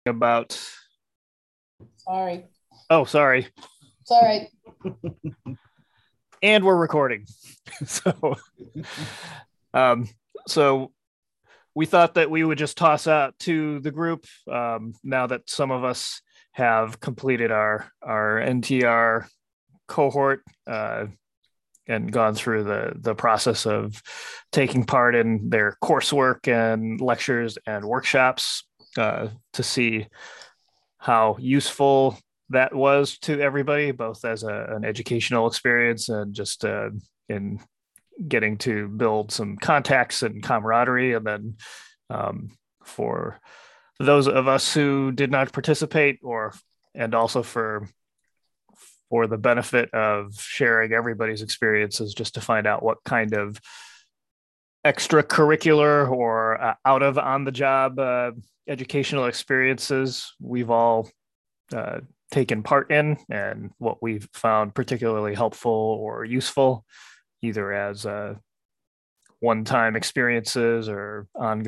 About Sorry. oh sorry It's all right. and we're recording. so um so we thought that we would just toss out to the group, now that some of us have completed our NTR cohort, and gone through the process of taking part in their coursework and lectures and workshops, to see how useful that was to everybody, both as an educational experience and just in getting to build some contacts and camaraderie. And then, for those of us who did not participate, or and also for the benefit of sharing everybody's experiences, just to find out what kind of extracurricular or out of on the job educational experiences we've all uh, taken part in, and what we've found particularly helpful or useful, either as one-time experiences or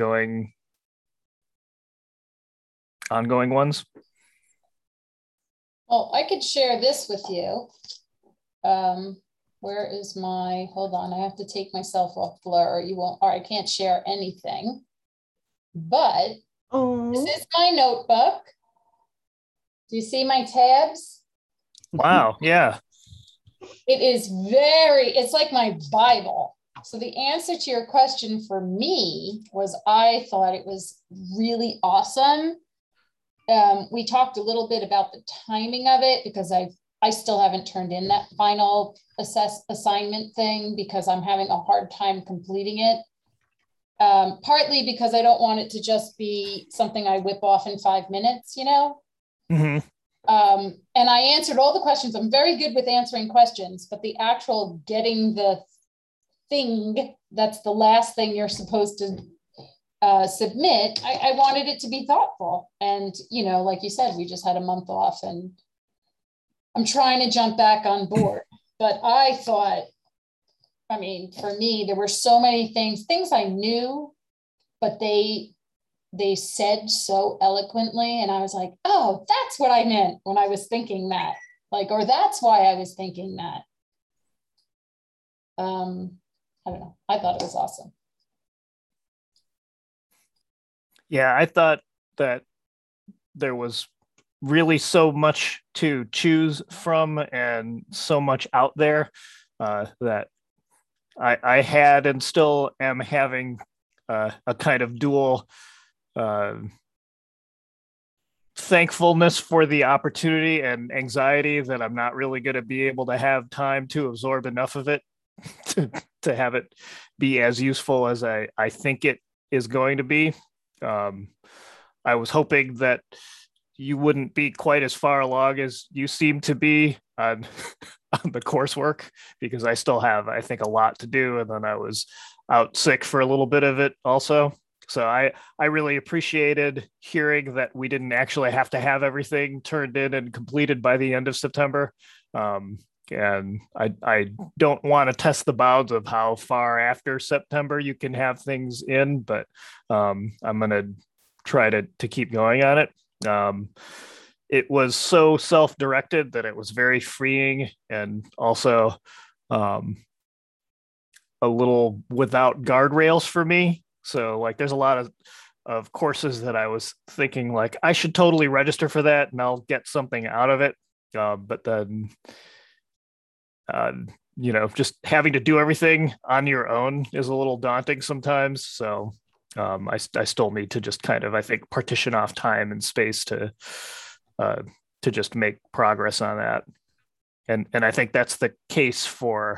ongoing ones. Well, I could share this with you. Um, where is my, hold on, I have to take myself off Blur. You won't, or I can't share anything. But this is my notebook. Do you see my tabs? Wow. Yeah. It is it's like my Bible. So the answer to your question for me was I thought it was really awesome. We talked a little bit about the timing of it because I still haven't turned in that final assignment thing because I'm having a hard time completing it. Partly because I don't want it to just be something I whip off in 5 minutes, you know? Mm-hmm. And I answered all the questions. I'm very good with answering questions, but the actual getting the thing that's the last thing you're supposed to submit, I wanted it to be thoughtful. And, you know, like you said, we just had a month off and I'm trying to jump back on board. But I thought, I mean, for me, there were so many things I knew, but they said so eloquently. And I was like, oh, that's what I meant when I was thinking that, like, or that's why I was thinking that. I don't know. I thought it was awesome. Yeah, I thought that there was really so much to choose from and so much out there, that I had and still am having a kind of dual uh, thankfulness for the opportunity and anxiety that I'm not really going to be able to have time to absorb enough of it to, to have it be as useful as I think it is going to be. Um, I was hoping that you wouldn't be quite as far along as you seem to be on, on the coursework, because I still have, I think, a lot to do. And then I was out sick for a little bit of it also. So I really appreciated hearing that we didn't actually have to have everything turned in and completed by the end of September. And I don't want to test the bounds of how far after September you can have things in, but I'm going to try to keep going on it. It was so self-directed that it was very freeing, and also um, a little without guardrails for me. So like there's a lot of courses that I was thinking like I should totally register for that and I'll get something out of it. But then, uh, just having to do everything on your own is a little daunting sometimes. So I still need to just kind of, I think, partition off time and space uh, to just make progress on that. And I think that's the case for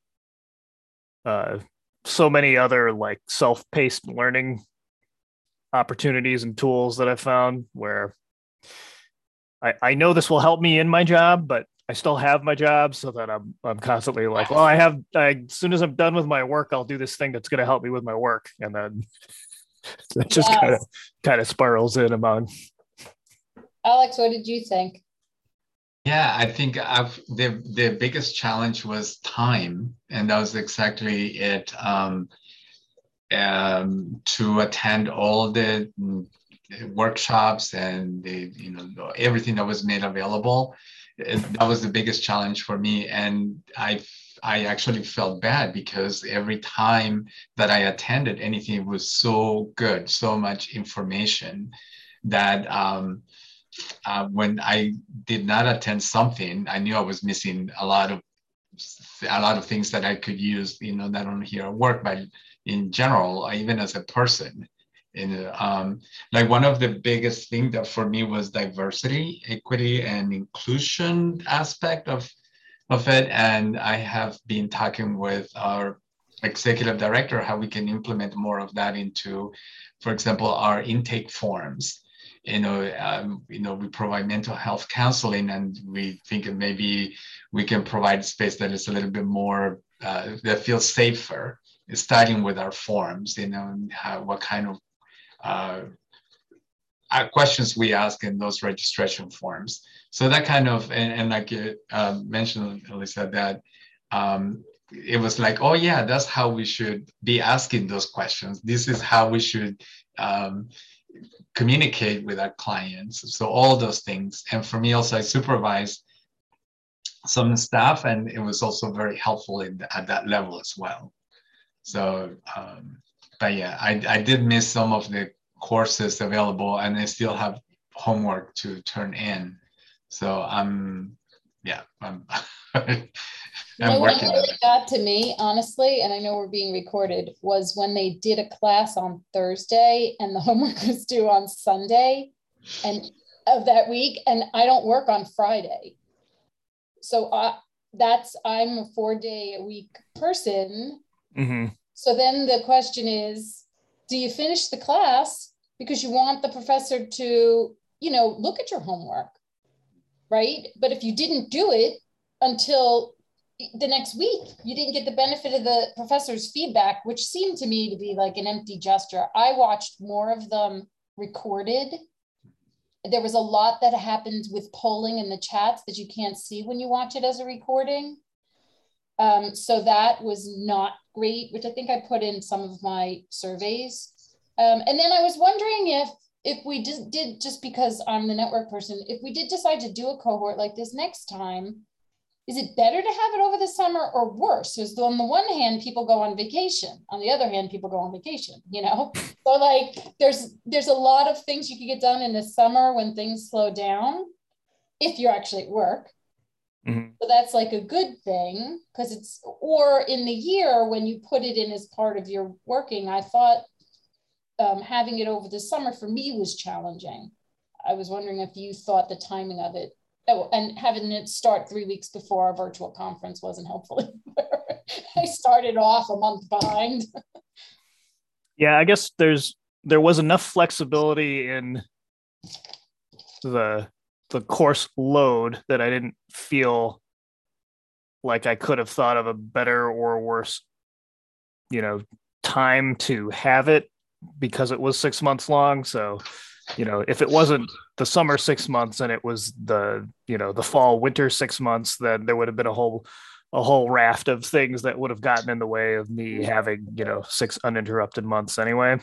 uh, so many other like self-paced learning opportunities and tools that I've found, where I know this will help me in my job, but I still have my job, so that I'm constantly like, well, as soon as I'm done with my work, I'll do this thing that's going to help me with my work, and then it just Yes. kind of spirals in among. Alex, what did you think? Yeah, I think the biggest challenge was time, and that was exactly it. To attend all the workshops and everything that was made available. That was the biggest challenge for me. And I actually felt bad because every time that I attended anything, it was so good, so much information that when I did not attend something, I knew I was missing a lot of things that I could use, not only here at work, but in general, even as a person. And like one of the biggest things that for me was diversity, equity, and inclusion aspect of it. And I have been talking with our executive director how we can implement more of that into, for example, our intake forms. We provide mental health counseling, and we think maybe we can provide space that is a little bit more that feels safer, starting with our forms. And what kind of questions we ask in those registration forms. So that kind of, and like you mentioned, Alyssa, that it was like, oh yeah, that's how we should be asking those questions. This is how we should communicate with our clients. So all those things. And for me also, I supervised some staff, and it was also very helpful at that level as well. So, but yeah, I did miss some of the courses available, and I still have homework to turn in. So I'm I'm What working on really it. got to me, honestly, and I know we're being recorded, was when they did a class on Thursday and the homework was due on Sunday and of that week, and I don't work on Friday. So I'm a 4-day-a-week person. Mm-hmm. So then the question is, do you finish the class because you want the professor to, look at your homework, right? But if you didn't do it until the next week, you didn't get the benefit of the professor's feedback, which seemed to me to be like an empty gesture. I watched more of them recorded. There was a lot that happened with polling in the chats that you can't see when you watch it as a recording. So that was not great, which I think I put in some of my surveys. And then I was wondering if we did, just because I'm the network person, if we did decide to do a cohort like this next time, is it better to have it over the summer or worse? Because on the one hand, people go on vacation. On the other hand, people go on vacation, So like there's a lot of things you could get done in the summer when things slow down, if you're actually at work. Mm-hmm. So that's like a good thing, because or in the year when you put it in as part of your working, I thought having it over the summer for me was challenging. I was wondering if you thought the timing of it, and having it start 3 weeks before our virtual conference wasn't helpful either. I started off a month behind. Yeah, I guess there was enough flexibility in the course load that I didn't feel like I could have thought of a better or worse, time to have it, because it was 6 months long. So, if it wasn't the summer 6 months and it was the fall winter 6 months, then there would have been a whole raft of things that would have gotten in the way of me having 6 uninterrupted months anyway.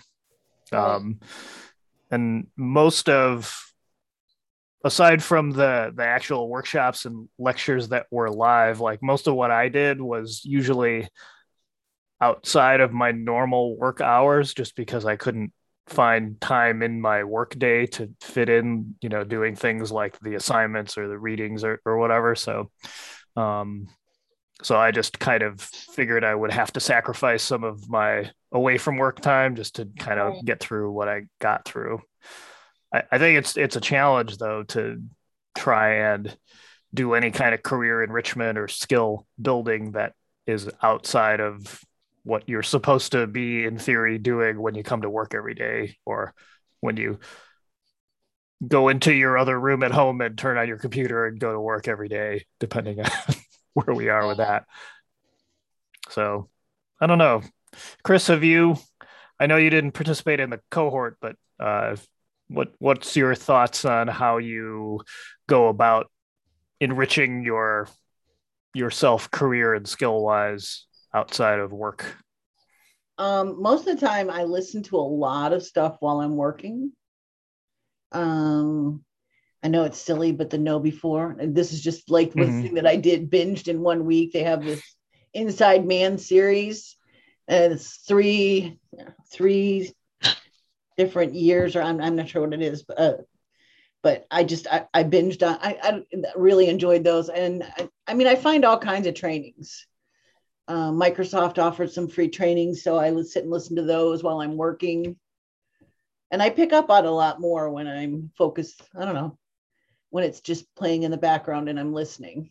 And most of, aside from the actual workshops and lectures that were live, like most of what I did was usually outside of my normal work hours, just because I couldn't find time in my work day to fit in, doing things like the assignments or the readings or whatever. So I just kind of figured I would have to sacrifice some of my away from work time just to kind of get through what I got through. I think it's a challenge, though, to try and do any kind of career enrichment or skill building that is outside of what you're supposed to be, in theory, doing when you come to work every day, or when you go into your other room at home and turn on your computer and go to work every day, depending on where we are with that. So I don't know. Chris, I know you didn't participate in the cohort, but what's your thoughts on how you go about enriching yourself career and skill wise outside of work? Most of the time I listen to a lot of stuff while I'm working. I know it's silly, but the Know Before. And this is just like the Mhm. thing that I did binged in 1 week. They have this Inside Man series, and it's three different years, or I'm not sure what it is, but I binged on. I really enjoyed those, and I mean I find all kinds of trainings. Microsoft offered some free trainings, so I would sit and listen to those while I'm working, and I pick up on a lot more when I'm focused. I don't know, when it's just playing in the background and I'm listening,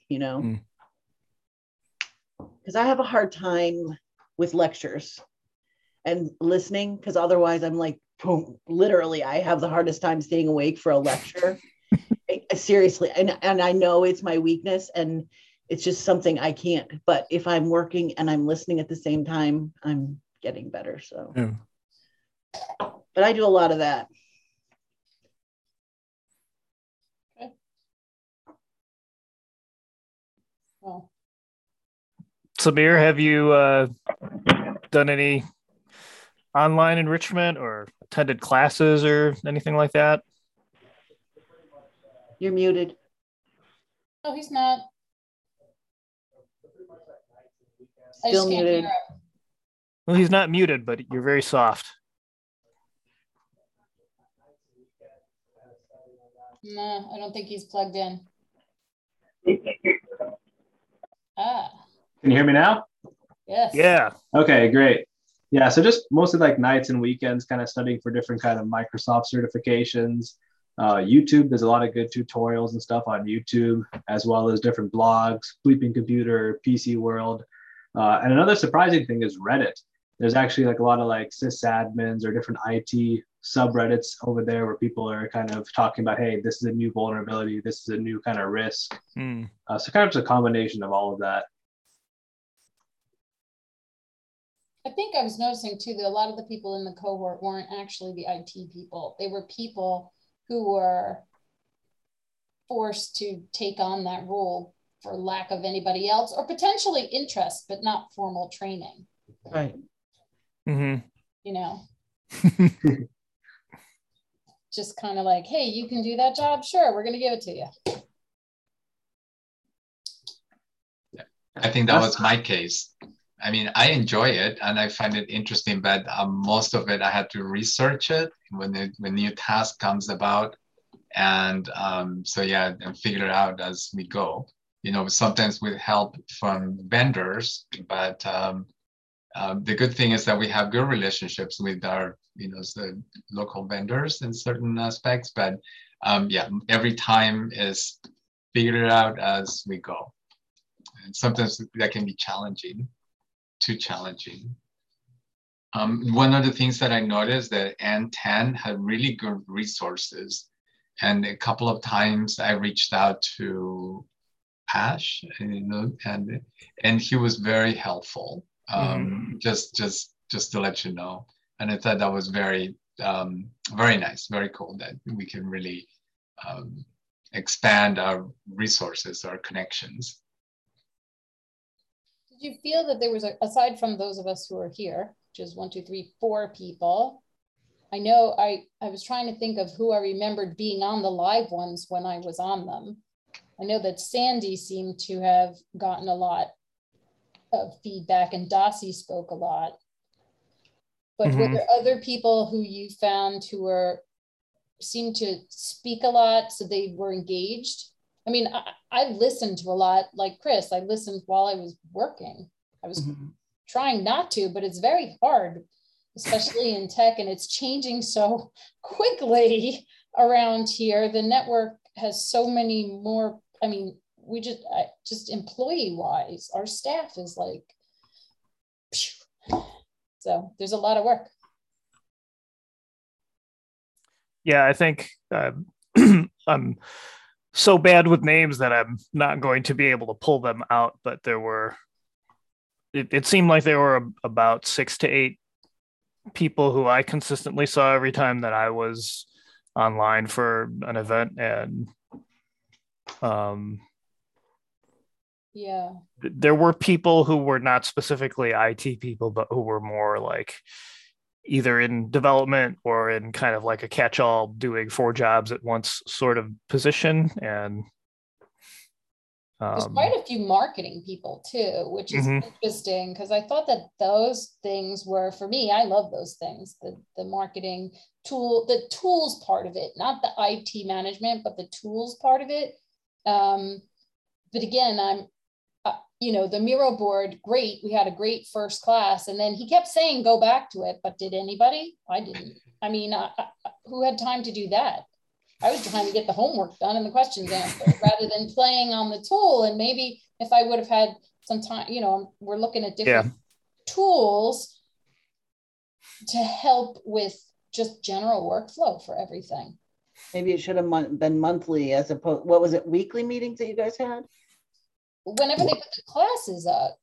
because I have a hard time with lectures and listening, because otherwise I'm like, boom, literally, I have the hardest time staying awake for a lecture. Seriously, and I know it's my weakness, and it's just something I can't. But if I'm working and I'm listening at the same time, I'm getting better. So, Yeah. but I do a lot of that. Okay. Well, Samir, have you done any online enrichment or attended classes or anything like that? You're muted. no, he's not. I Still just can't muted. hear him. Well, he's not muted, but you're very soft. No, I don't think he's plugged in. Ah, Can you hear me now? yes. Yeah. Okay, great. Yeah, so just mostly like nights and weekends, kind of studying for different kind of Microsoft certifications. YouTube, there's a lot of good tutorials and stuff on YouTube, as well as different blogs, Sleeping Computer, PC World. And another surprising thing is Reddit. There's actually like a lot of like sysadmins or different IT subreddits over there where people are kind of talking about, hey, this is a new vulnerability, this is a new kind of risk. So kind of just a combination of all of that. I think I was noticing too that a lot of the people in the cohort weren't actually the IT people. They were people who were forced to take on that role for lack of anybody else, or potentially interest, but not formal training. Right. Mm-hmm. You know, just kind of like, hey, you can do that job? Sure, we're going to give it to you. I think that was my case. I mean, I enjoy it and I find it interesting, but most of it I had to research it when new task comes about, and so yeah, and figure it out as we go. Sometimes with help from vendors, but the good thing is that we have good relationships with our the local vendors in certain aspects. But yeah, every time is figure it out as we go, and sometimes that can be challenging. Too challenging. One of the things that I noticed that N10 had really good resources, and a couple of times I reached out to Ash, and he was very helpful. Just to let you know, and I thought that was very very nice, very cool that we can really expand our resources, our connections. Did you feel that there was, aside from those of us who are here, which is 1, 2, 3, 4 people, I know I was trying to think of who I remembered being on the live ones when I was on them. I know that Sandy seemed to have gotten a lot of feedback, and Dossie spoke a lot. But were there other people who you found who seemed to speak a lot, so they were engaged? I mean, I listened to a lot, like Chris. I listened while I was working. I was trying not to, but it's very hard, especially in tech, and it's changing so quickly around here. The network has so many more. I mean, we just employee-wise, our staff is like, so there's a lot of work. Yeah, I think I'm so bad with names that I'm not going to be able to pull them out, but it seemed like there were about 6 to 8 people who I consistently saw every time that I was online for an event. And yeah, there were people who were not specifically IT people, but who were more like either in development or in kind of like a catch-all doing 4 jobs at once sort of position. And there's quite a few marketing people too, which is interesting because I thought that those things were, for me, I love those things, the marketing tool, the tools part of it, not the IT management, but the tools part of it. But again, the Miro board, great. We had a great first class. And then he kept saying, go back to it. But did anybody? I didn't. I mean, who had time to do that? I was trying to get the homework done and the questions answered rather than playing on the tool. And maybe if I would have had some time, we're looking at different tools to help with just general workflow for everything. Maybe it should have been monthly as opposed, what was it, weekly meetings that you guys had? Whenever they put the classes up.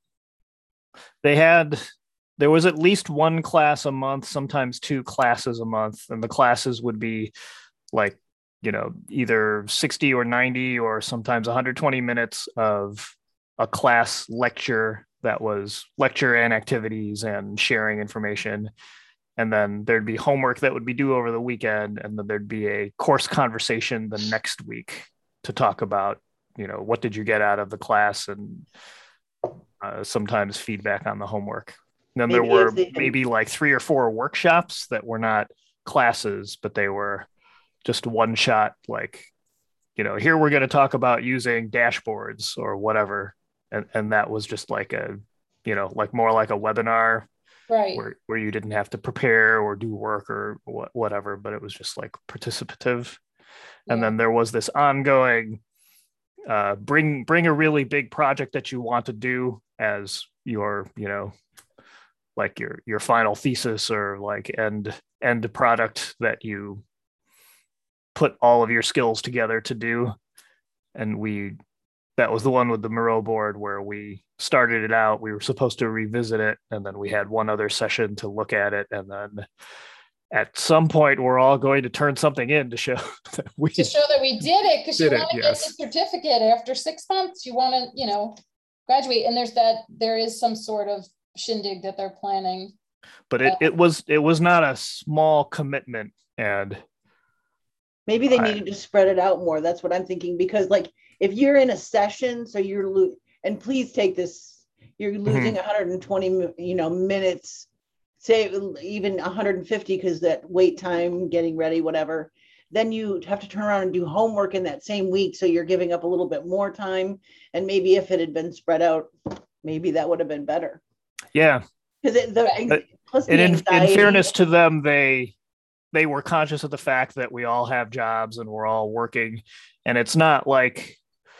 There was at least 1 class a month, sometimes 2 classes a month. And the classes would be like, either 60 or 90 or sometimes 120 minutes of a class lecture that was lecture and activities and sharing information. And then there'd be homework that would be due over the weekend. And then there'd be a course conversation the next week to talk about, what did you get out of the class, and sometimes feedback on the homework. And then there were maybe like 3 or 4 workshops that were not classes, but they were just one shot, like, here we're going to talk about using dashboards or whatever. And that was just like like more like a webinar, right? Where you didn't have to prepare or do work or whatever, but it was just like participative. Yeah. And then there was this ongoing, bring a really big project that you want to do as your, like your final thesis or like end product that you put all of your skills together to do. And that was the one with the Miro board where we started it out. We were supposed to revisit it, and then we had one other session to look at it. And then at some point, we're all going to turn something in to show that we did it, because you want to get the certificate after 6 months. You want to, graduate. And there is some sort of shindig that they're planning. But it was not a small commitment, and maybe they needed to spread it out more. That's what I'm thinking, because like if you're in a session, so and please take this, you're losing 120, minutes, say even 150, because that wait time, getting ready, whatever. Then you have to turn around and do homework in that same week. So you're giving up a little bit more time. And maybe if it had been spread out, maybe that would have been better. Yeah. Because in fairness to them, they were conscious of the fact that we all have jobs and we're all working. And it's not like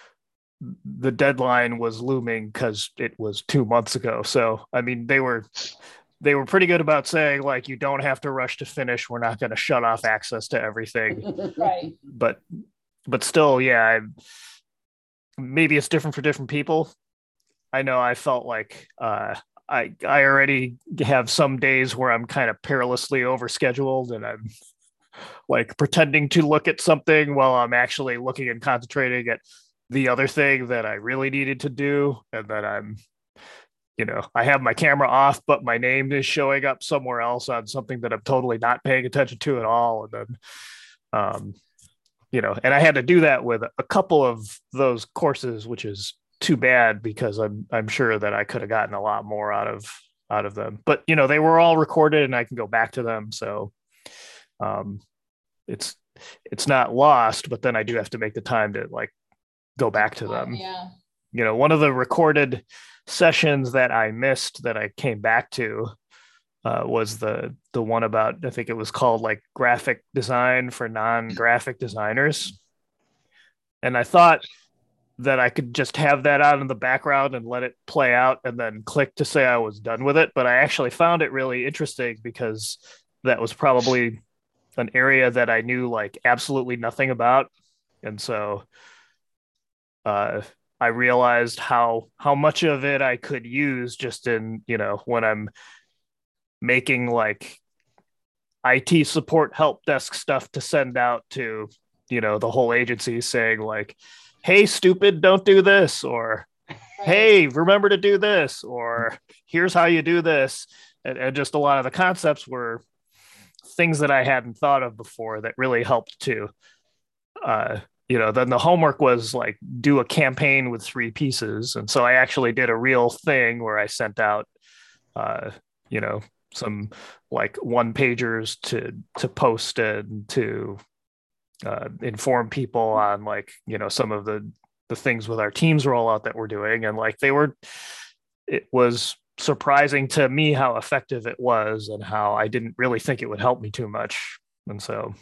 the deadline was looming because it was 2 months ago. So, I mean, they were pretty good about saying, like, you don't have to rush to finish. We're not going to shut off access to everything. Right. But still, yeah, maybe it's different for different people. I know I felt like I already have some days where I'm kind of perilously overscheduled, and I'm like pretending to look at something while I'm actually looking and concentrating at the other thing that I really needed to do. And then I'm, I have my camera off, but my name is showing up somewhere else on something that I'm totally not paying attention to at all. And then, and I had to do that with a couple of those courses, which is too bad, because I'm sure that I could have gotten a lot more out of them. But they were all recorded and I can go back to them. So it's not lost, but then I do have to make the time to like go back to them. Yeah. One of the recorded sessions that I missed that I came back to was the one about, I think it was called like graphic design for non-graphic designers. And I thought that I could just have that out in the background and let it play out and then click to say I was done with it. But I actually found it really interesting because that was probably an area that I knew like absolutely nothing about. And so I realized how much of it I could use just in, when I'm making like IT support help desk stuff to send out to, the whole agency, saying like, hey, stupid, don't do this, or hey, remember to do this, or here's how you do this. and just a lot of the concepts were things that I hadn't thought of before that really helped too. Then the homework was like do a campaign with 3 pieces. And so I actually did a real thing where I sent out, some like 1-pagers to post and to inform people on like, some of the things with our teams rollout that we're doing. And like it was surprising to me how effective it was and how I didn't really think it would help me too much. And so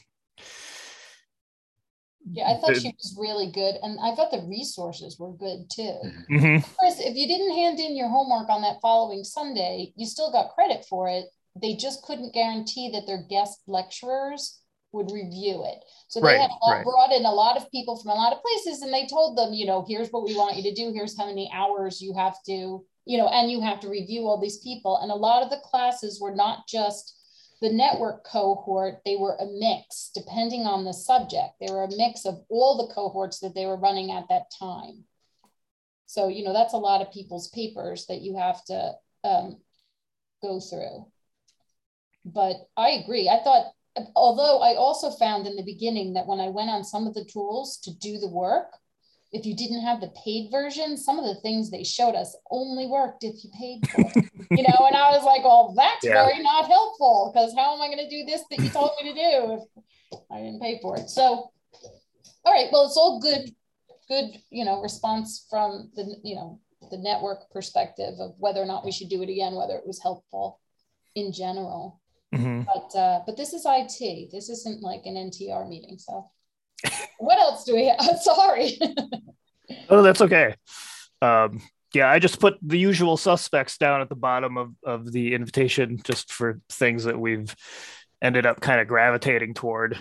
yeah, I thought she was really good, and I thought the resources were good too. Mm-hmm. Chris, if you didn't hand in your homework on that following Sunday, you still got credit for it. They just couldn't guarantee that their guest lecturers would review it. So they had brought in a lot of people from a lot of places, and they told them, here's what we want you to do. Here's how many hours you have to, and you have to review all these people. And a lot of the classes were not just the network cohort, they were a mix depending on the subject. They were a mix of all the cohorts that they were running at that time. So, that's a lot of people's papers that you have to go through. But I agree. I thought, although I also found in the beginning that when I went on some of the tools to do the work, if you didn't have the paid version, some of the things they showed us only worked if you paid for it. And I was like, well, that's very not helpful, because how am I going to do this that you told me to do if I didn't pay for it? So, all right, well, it's all good, response from the network perspective of whether or not we should do it again, whether it was helpful in general. Mm-hmm. But this is IT. This isn't like an NTR meeting. So what else do we have? Sorry. Oh, that's okay. I just put the usual suspects down at the bottom of the invitation just for things that we've ended up kind of gravitating toward.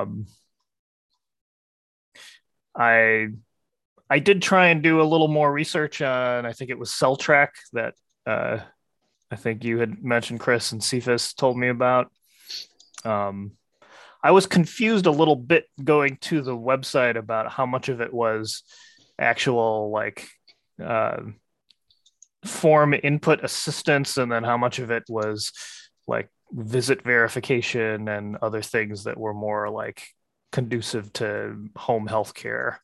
I did try and do a little more research on, I think it was CellTrack that I think you had mentioned, Chris, and Cephas told me about. I was confused a little bit going to the website about how much of it was actual like form input assistance, and then how much of it was like visit verification and other things that were more like conducive to home health care.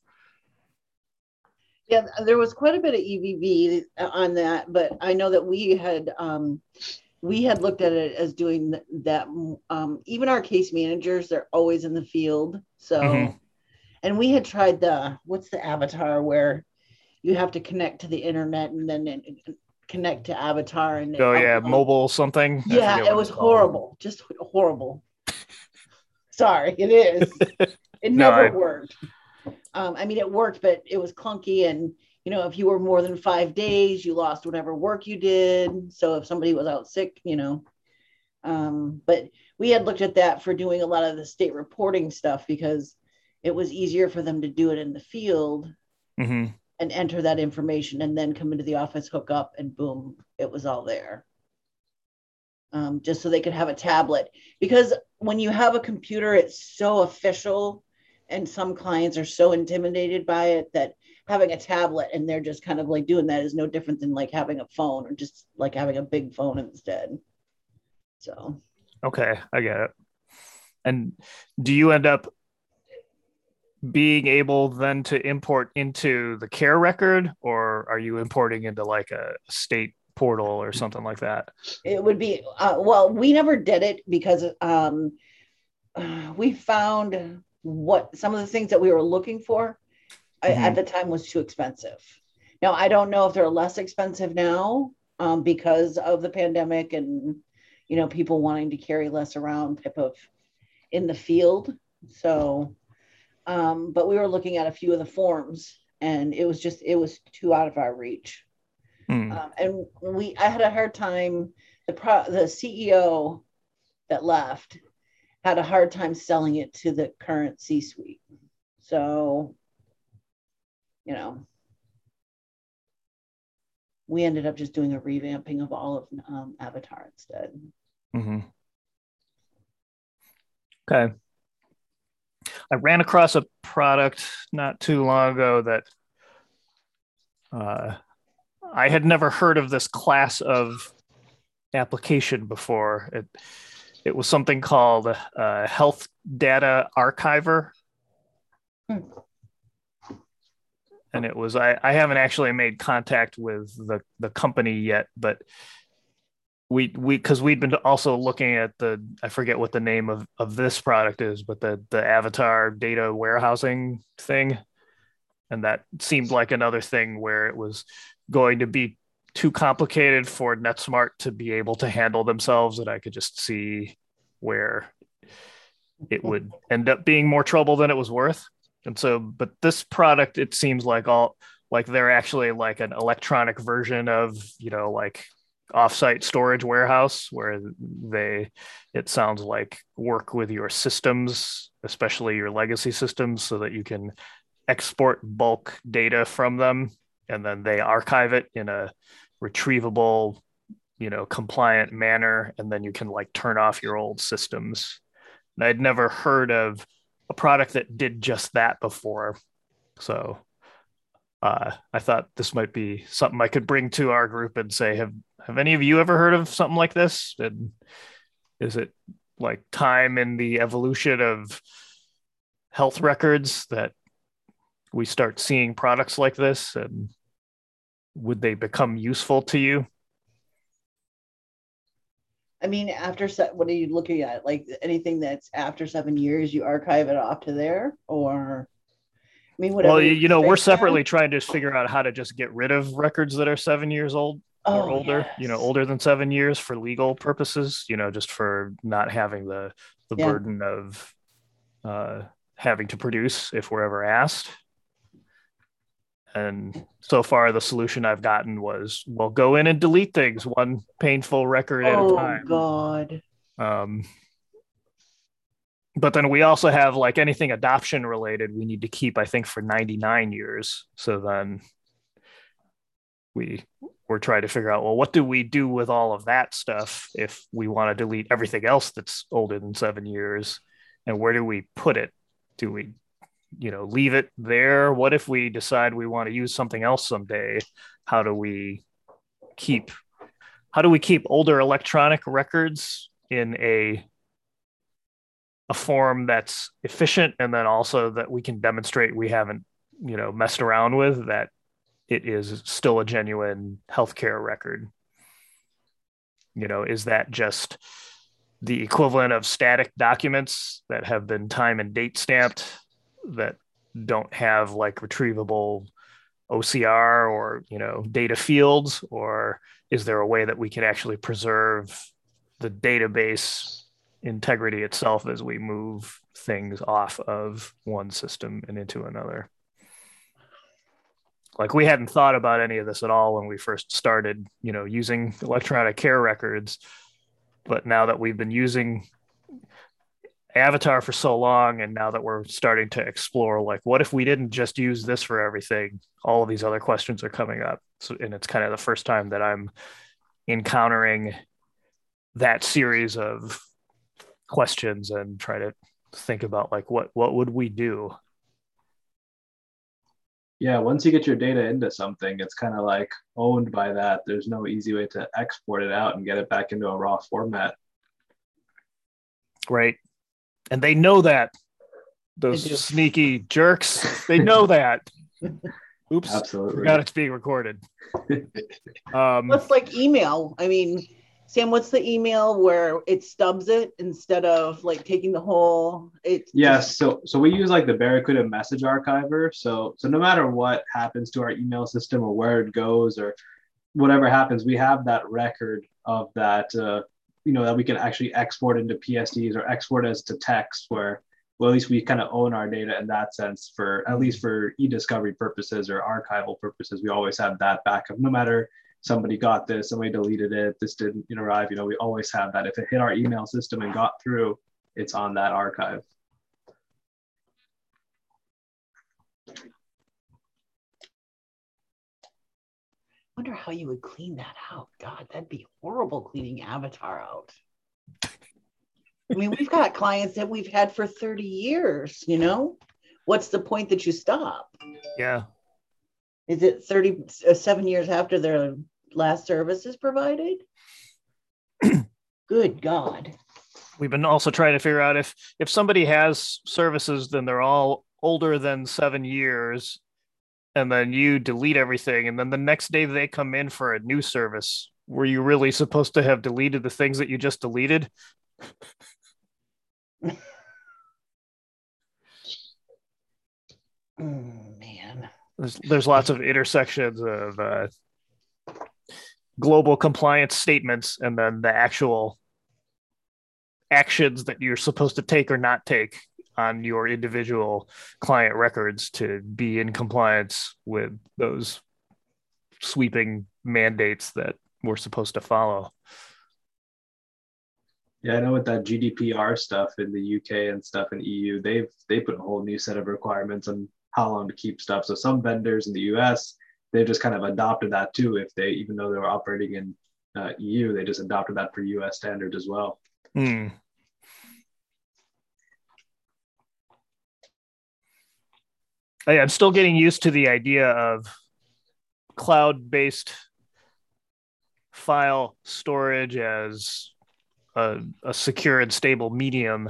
Yeah, there was quite a bit of EVV on that, but I know that we had looked at it as doing that. Even our case managers, they're always in the field. So, and we had tried what's the avatar where you have to connect to the internet and then connect to avatar. And mobile something. Yeah, it was horrible, just horrible. Sorry, it is. It never worked. It worked, but it was clunky. And, if you were more than 5 days, you lost whatever work you did. So if somebody was out sick, but we had looked at that for doing a lot of the state reporting stuff because it was easier for them to do it in the field and enter that information and then come into the office, hook up, and boom, it was all there. Just so they could have a tablet. Because when you have a computer, it's so official. And some clients are so intimidated by it that having a tablet and they're just kind of like doing that is no different than like having a phone or just like having a big phone instead. So. Okay, I get it. And do you end up being able then to import into the care record, or are you importing into like a state portal or something like that? It would be, we never did it because we found what some of the things that we were looking for at the time was too expensive. Now, I don't know if they're less expensive now because of the pandemic and, people wanting to carry less around type of in the field. So, but we were looking at a few of the forms and it was too out of our reach. And I had a hard time, the CEO that left had a hard time selling it to the current C-suite. So, we ended up just doing a revamping of all of Avatar instead. Okay. I ran across a product not too long ago that I had never heard of this class of application before. It was something called Health Data Archiver. And it was, I haven't actually made contact with the company yet, but because we'd been also looking at I forget what the name of this product is, but the Avatar data warehousing thing. And that seemed like another thing where it was going to be too complicated for NetSmart to be able to handle themselves. And I could just see where it would end up being more trouble than it was worth. And so, but this product, it seems like they're actually like an electronic version of, like offsite storage warehouse where it sounds like work with your systems, especially your legacy systems, so that you can export bulk data from them and then they archive it in a retrievable, compliant manner. And then you can like turn off your old systems. And I'd never heard of a product that did just that before. So I thought this might be something I could bring to our group and say, have any of you ever heard of something like this? And is it like time in the evolution of health records that we start seeing products like this, and would they become useful to you? I mean, what are you looking at? Like anything that's after 7 years, you archive it off to there, or I mean, whatever. Well, we're separately trying to figure out how to just get rid of records that are 7 years old or older, yes. Older than 7 years for legal purposes, just for not having the burden of having to produce if we're ever asked. And so far, the solution I've gotten was, well, go in and delete things one painful record at a time. Oh, God. But then we also have like anything adoption related, we need to keep, I think, for 99 years. So then we're trying to figure out, well, what do we do with all of that stuff if we want to delete everything else that's older than 7 years? And where do we put it? Do we leave it there? What if we decide we want to use something else someday? How do we keep older electronic records in a form that's efficient, and then also that we can demonstrate we haven't messed around with, that it is still a genuine healthcare record? Is that just the equivalent of static documents that have been time and date stamped that don't have like retrievable OCR or data fields? Or is there a way that we can actually preserve the database integrity itself as we move things off of one system and into another? Like, we hadn't thought about any of this at all when we first started using electronic care records, but now that we've been using Avatar for so long, and now that we're starting to explore, like, what if we didn't just use this for everything? All of these other questions are coming up. So, and it's kind of the first time that I'm encountering that series of questions and try to think about like, what would we do? Yeah, once you get your data into something, it's kind of like owned by that. There's no easy way to export it out and get it back into a raw format. Right. And they know that. Those sneaky jerks, they know that. Oops. Absolutely. Forgot it's being recorded. It's like email. I mean, Sam, what's the email where it stubs it instead of like taking the whole? So we use like the Barracuda message archiver. So no matter what happens to our email system or where it goes or whatever happens, we have that record of that. That we can actually export into PSDs or export as to text, where, well, at least we kind of own our data in that sense, for at least for e-discovery purposes or archival purposes. We always have that backup. No matter somebody got this, somebody deleted it, this didn't arrive, we always have that. If it hit our email system and got through, it's on that archive. Wonder how you would clean that out. God, that'd be horrible, cleaning Avatar out. I mean, we've got clients that we've had for 30 years, What's the point that you stop? Yeah. Is it 37 years after their last service is provided? Good God. We've been also trying to figure out if somebody has services, then they're all older than 7 years, and then you delete everything, and then the next day they come in for a new service. Were you really supposed to have deleted the things that you just deleted? Man. There's lots of intersections of global compliance statements and then the actual actions that you're supposed to take or not take on your individual client records to be in compliance with those sweeping mandates that we're supposed to follow. Yeah, I know with that GDPR stuff in the UK and stuff in EU, they put a whole new set of requirements on how long to keep stuff. So some vendors in the US, they just kind of adopted that too. If they, even though they were operating in EU, they just adopted that for US standards as well. I'm still getting used to the idea of cloud-based file storage as a secure and stable medium,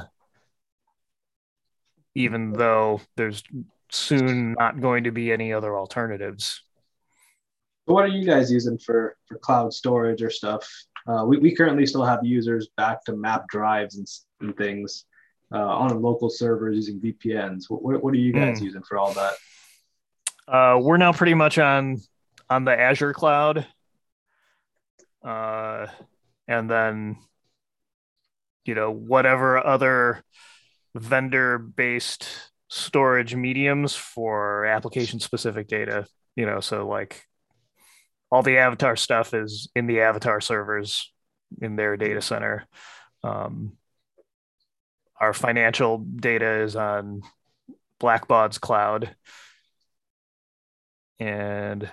even though there's soon not going to be any other alternatives. But what are you guys using for cloud storage or stuff? We currently still have users back to map drives and things on local servers using VPNs. What are you guys using for all that? We're now pretty much on the Azure cloud. And then, whatever other vendor-based storage mediums for application-specific data, so like all the Avatar stuff is in the Avatar servers in their data center. Our financial data is on Blackbaud's cloud. And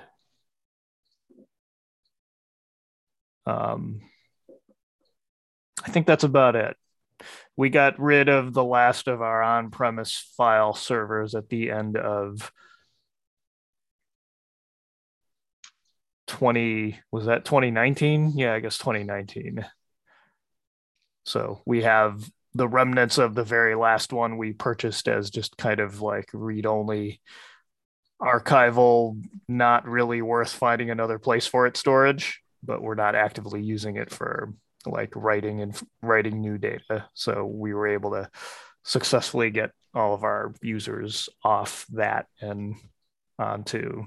I think that's about it. We got rid of the last of our on-premise file servers at the end of 2019? Yeah, I guess 2019. So we have the remnants of the very last one we purchased as just kind of like read-only archival, not really worth finding another place for it storage, but we're not actively using it for like writing new data. So we were able to successfully get all of our users off that and onto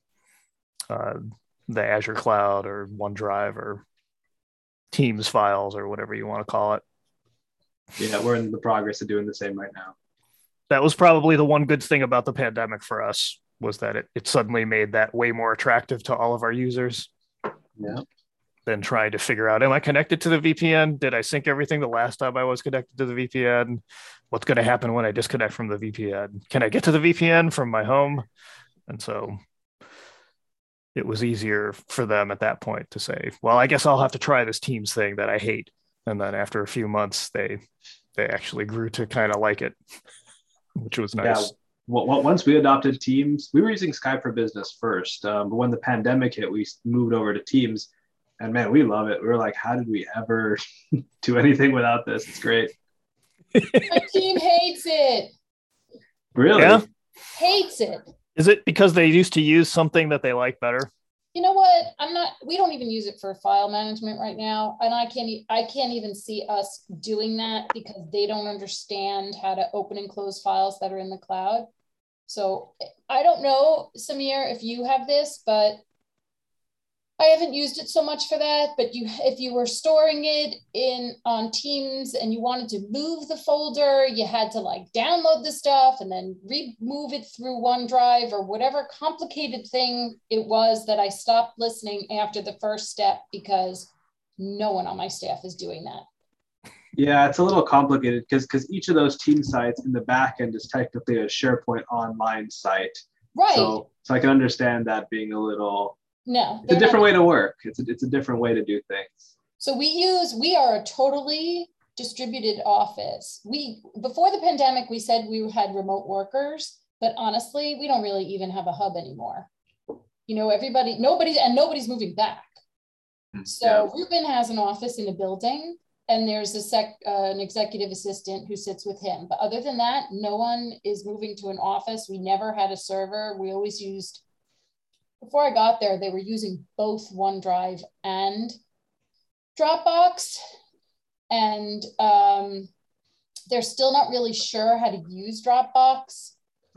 the Azure cloud or OneDrive or Teams files or whatever you want to call it. Yeah, we're in the progress of doing the same right now. That was probably the one good thing about the pandemic for us, was that it suddenly made that way more attractive to all of our users. Yeah. Than trying to figure out, am I connected to the VPN? Did I sync everything the last time I was connected to the VPN? What's going to happen when I disconnect from the VPN? Can I get to the VPN from my home? And so it was easier for them at that point to say, well, I guess I'll have to try this Teams thing that I hate. And then after a few months, they actually grew to kind of like it, which was nice. Yeah. Well, once we adopted Teams, we were using Skype for Business first. But when the pandemic hit, we moved over to Teams. And man, we love it. We were like, how did we ever do anything without this? It's great. My team hates it. Really? Yeah. Hates it. Is it because they used to use something that they like better? You know what? We don't even use it for file management right now. And I can't even see us doing that because they don't understand how to open and close files that are in the cloud. So I don't know, Samir, if you have this, but I haven't used it so much for that, but if you were storing it on Teams and you wanted to move the folder, you had to like download the stuff and then remove it through OneDrive or whatever complicated thing it was that I stopped listening after the first step because no one on my staff is doing that. Yeah, it's a little complicated because each of those team sites in the back end is technically a SharePoint online site. Right. So I can understand that being a little... No, it's a different way to work. It's a different way to do things. So we are a totally distributed office. Before the pandemic, we said we had remote workers, but honestly, we don't really even have a hub anymore. Nobody's moving back. So yeah. Ruben has an office in a building and there's an executive assistant who sits with him. But other than that, no one is moving to an office. We never had a server. We always used, before I got there, they were using both OneDrive and Dropbox. And they're still not really sure how to use Dropbox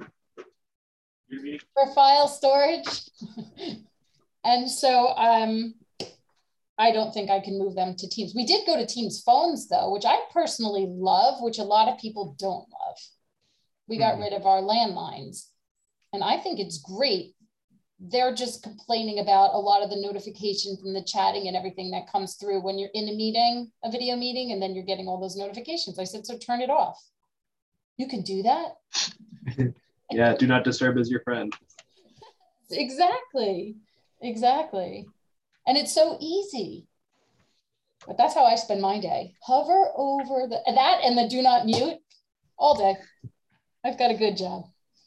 for file storage. And so I don't think I can move them to Teams. We did go to Teams phones though, which I personally love, which a lot of people don't love. We got rid of our landlines, and I think it's great. They're just complaining about a lot of the notifications and the chatting and everything that comes through when you're in a meeting, a video meeting, and then you're getting all those notifications. I said, so turn it off. You can do that. Yeah, do not disturb is your friend. Exactly. And it's so easy. But that's how I spend my day. Hover over that and the do not mute all day. I've got a good job.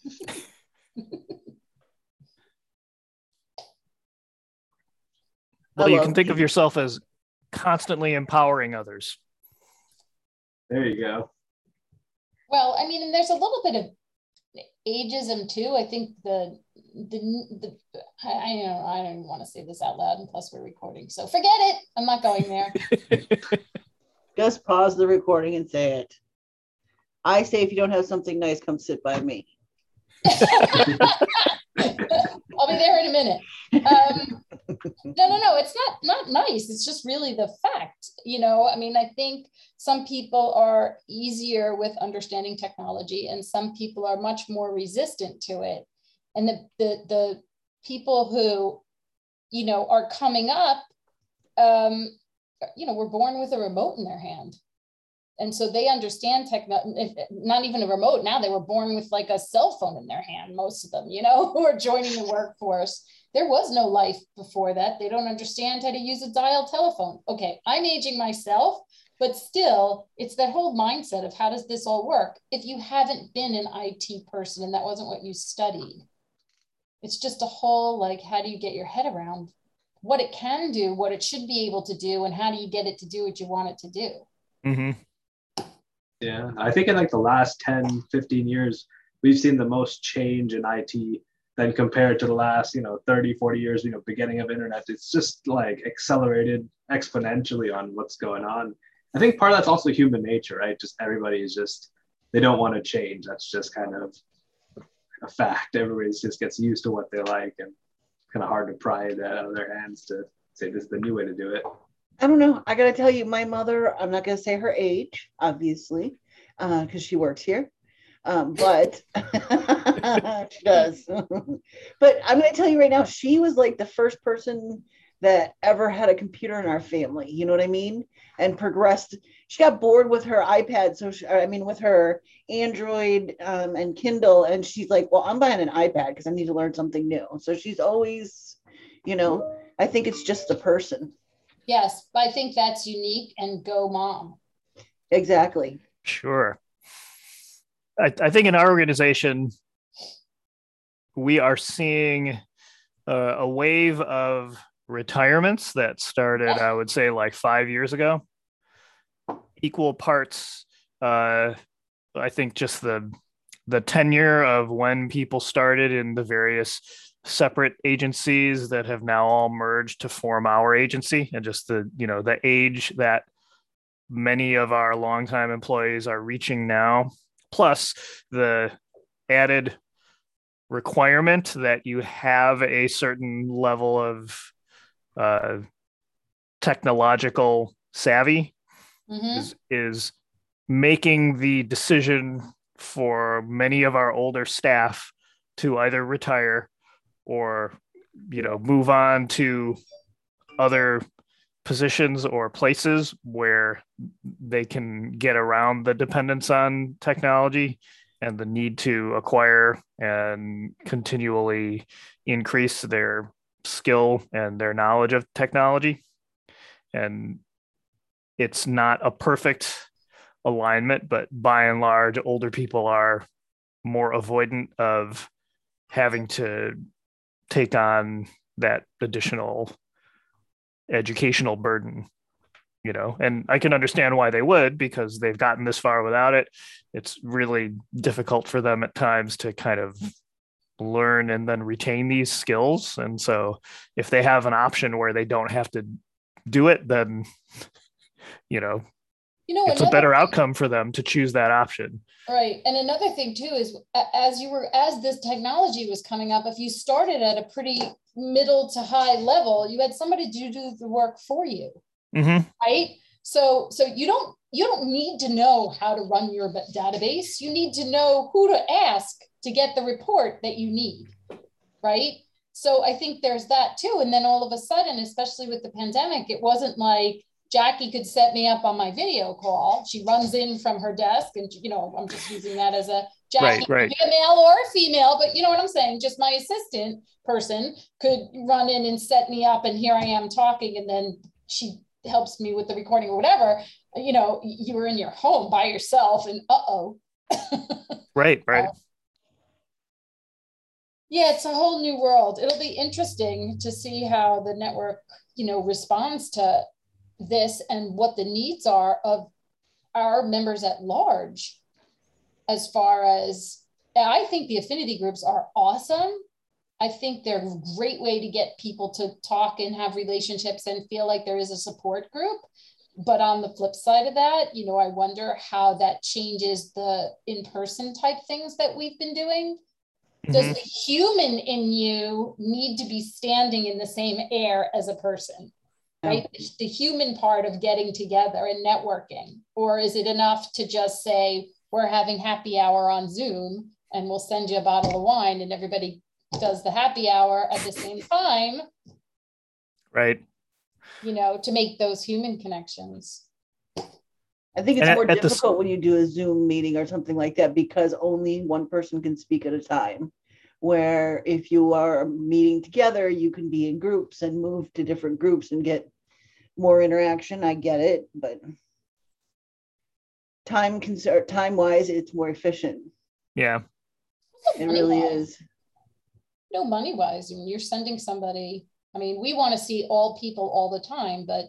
Well, you can think of yourself as constantly empowering others. There you go. Well, I mean, and there's a little bit of ageism too. I think I don't even want to say this out loud, and plus we're recording, so forget it. I'm not going there. Just pause the recording and say it. I say, if you don't have something nice, come sit by me. I'll be there in a minute. No, it's not nice. It's just really the fact, I mean, I think some people are easier with understanding technology and some people are much more resistant to it. And the people who, are coming up, were born with a remote in their hand. And so they understand not even a remote. Now they were born with like a cell phone in their hand, most of them, who are joining the workforce. There was no life before that. They don't understand how to use a dial telephone. Okay, I'm aging myself, but still, it's that whole mindset of how does this all work? If you haven't been an IT person and that wasn't what you studied, it's just a whole, like, how do you get your head around what it can do, what it should be able to do, and how do you get it to do what you want it to do? Mm-hmm. Yeah, I think in like the last 10, 15 years, we've seen the most change in IT than compared to the last, 30, 40 years, beginning of internet. It's just like accelerated exponentially on what's going on. I think part of that's also human nature, right? Just everybody is they don't want to change. That's just kind of a fact. Everybody just gets used to what they like, and kind of hard to pry that out of their hands to say this is the new way to do it. I don't know. I got to tell you, my mother, I'm not going to say her age, obviously, because she works here. But she does. But I'm going to tell you right now, she was like the first person that ever had a computer in our family. You know what I mean? And progressed. She got bored with her iPad. With her Android and Kindle. And she's like, well, I'm buying an iPad because I need to learn something new. So she's always, I think it's just the person. Yes, but I think that's unique, and go mom. Exactly. Sure. I think in our organization, we are seeing a wave of retirements that started, I would say, like 5 years ago. Equal parts, I think just the tenure of when people started in the various separate agencies that have now all merged to form our agency, and just the age that many of our longtime employees are reaching now, plus the added requirement that you have a certain level of technological savvy, is making the decision for many of our older staff to either retire or move on to other positions or places where they can get around the dependence on technology and the need to acquire and continually increase their skill and their knowledge of technology. And it's not a perfect alignment, but by and large, older people are more avoidant of having to take on that additional educational burden. and I can understand why they would, because they've gotten this far without it. It's really difficult for them at times to kind of learn and then retain these skills. And so if they have an option where they don't have to do it, then, it's a better outcome for them to choose that option. Right. And another thing too is as this technology was coming up, if you started at a pretty middle to high level, you had somebody to do the work for you. Mm-hmm. Right. So you don't need to know how to run your database. You need to know who to ask to get the report that you need. Right. So I think there's that too. And then all of a sudden, especially with the pandemic, it wasn't like Jackie could set me up on my video call. She runs in from her desk and, I'm just using that as a Jackie, right. Be a male or a female, but you know what I'm saying? Just my assistant person could run in and set me up, and here I am talking, and then she helps me with the recording or whatever. You were in your home by yourself and Right. Yeah, it's a whole new world. It'll be interesting to see how the network, responds to this and what the needs are of our members at large. As far as, I think the affinity groups are awesome. I think they're a great way to get people to talk and have relationships and feel like there is a support group. But on the flip side of that, I wonder how that changes the in-person type things that we've been doing. Mm-hmm. Does the human in you need to be standing in the same air as a person? Right? The human part of getting together and networking, or is it enough to just say, we're having happy hour on Zoom and we'll send you a bottle of wine and everybody does the happy hour at the same time? Right. To make those human connections. I think it's more difficult when you do a Zoom meeting or something like that, because only one person can speak at a time. Where if you are meeting together, you can be in groups and move to different groups and get more interaction. I get it, but time-wise, it's more efficient. Yeah. It really is. No, money-wise, you're sending somebody, we want to see all people all the time, but,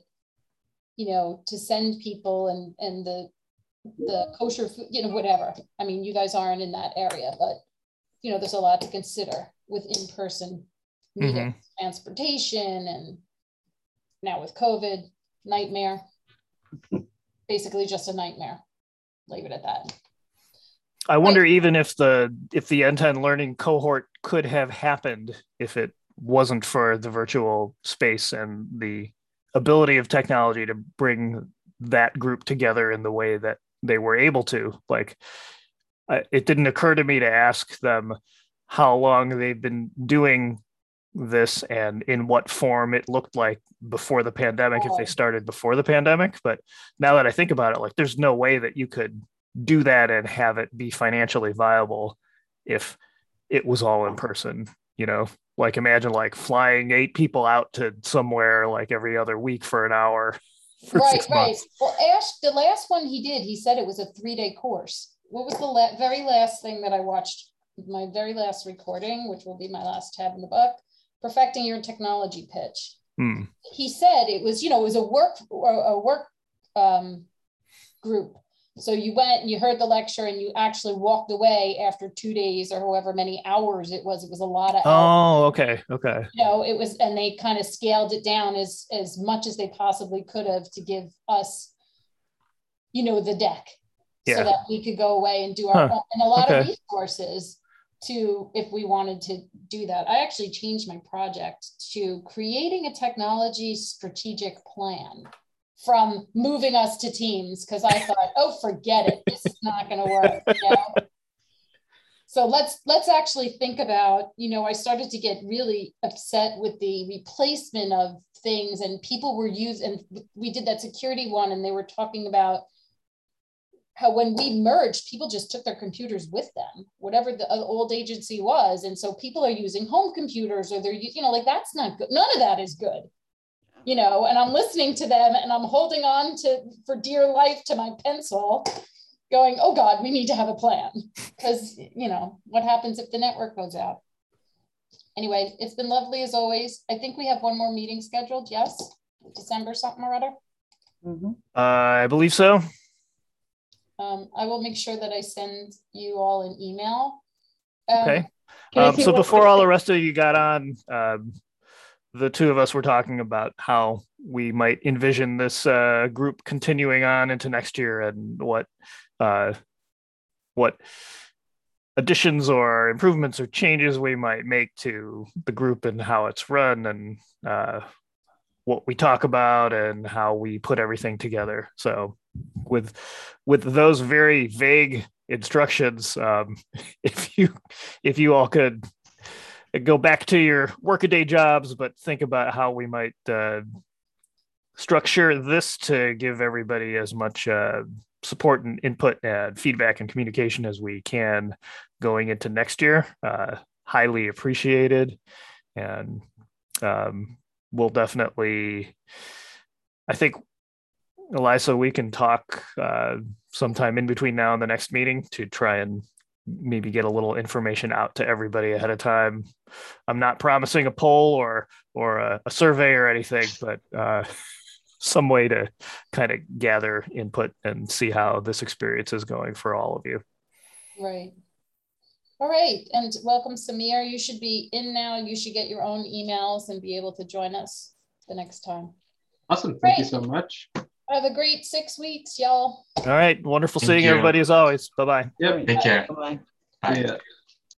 to send people and the kosher food, whatever. You guys aren't in that area, but there's a lot to consider with in-person meetings, transportation, and now with COVID, nightmare. Basically just a nightmare. Leave it at that. I wonder even if the N10 learning cohort could have happened if it wasn't for the virtual space and the ability of technology to bring that group together in the way that they were able to. Like, it didn't occur to me to ask them how long they've been doing this and in what form it looked like before the pandemic, if they started before the pandemic. But now that I think about it, like, there's no way that you could do that and have it be financially viable if it was all in person. Like, imagine like flying 8 people out to somewhere like every other week for an hour for 6 months. Well, Ash, the last one he said it was a 3-day course. What was the very last thing that I watched? My very last recording, which will be my last tab in the book, Perfecting Your Technology Pitch. He said it was, it was a work group. So you went and you heard the lecture and you actually walked away after 2 days or however many hours it was. It was a lot of hours. Oh, okay. It was, and they kind of scaled it down as much as they possibly could have to give us, the deck. Yeah. So that we could go away and do our own, and a lot of resources to, if we wanted to do that. I actually changed my project to creating a technology strategic plan from moving us to Teams, because I thought, forget it, this is not going to work. So let's actually think about, I started to get really upset with the replacement of things, and people were using, and we did that security one, and they were talking about how when we merged, people just took their computers with them, whatever the old agency was. And so people are using home computers, or they're, like, that's not good. None of that is good, and I'm listening to them and I'm holding on for dear life to my pencil going, oh God, we need to have a plan, because, what happens if the network goes out? Anyway, it's been lovely as always. I think we have one more meeting scheduled. Yes. December something or other. I believe so. I will make sure that I send you all an email. Okay. Can I see So what- before all the rest of you got on, the two of us were talking about how we might envision this group continuing on into next year, and what additions or improvements or changes we might make to the group and how it's run, and what we talk about and how we put everything together. So with those very vague instructions, if you all could go back to your workaday jobs, but think about how we might structure this to give everybody as much support and input and feedback and communication as we can going into next year. Highly appreciated. And we'll definitely, I think, Elisa, we can talk sometime in between now and the next meeting to try and maybe get a little information out to everybody ahead of time. I'm not promising a poll or a survey or anything, but some way to kind of gather input and see how this experience is going for all of you. Right. All right. And welcome, Samir. You should be in now. You should get your own emails and be able to join us the next time. Awesome. Thank you so much. Have a great 6 weeks, y'all. All right. Wonderful Thank seeing you. everybody as always. Bye-bye. Yep. Take care. Bye. Bye. Yeah.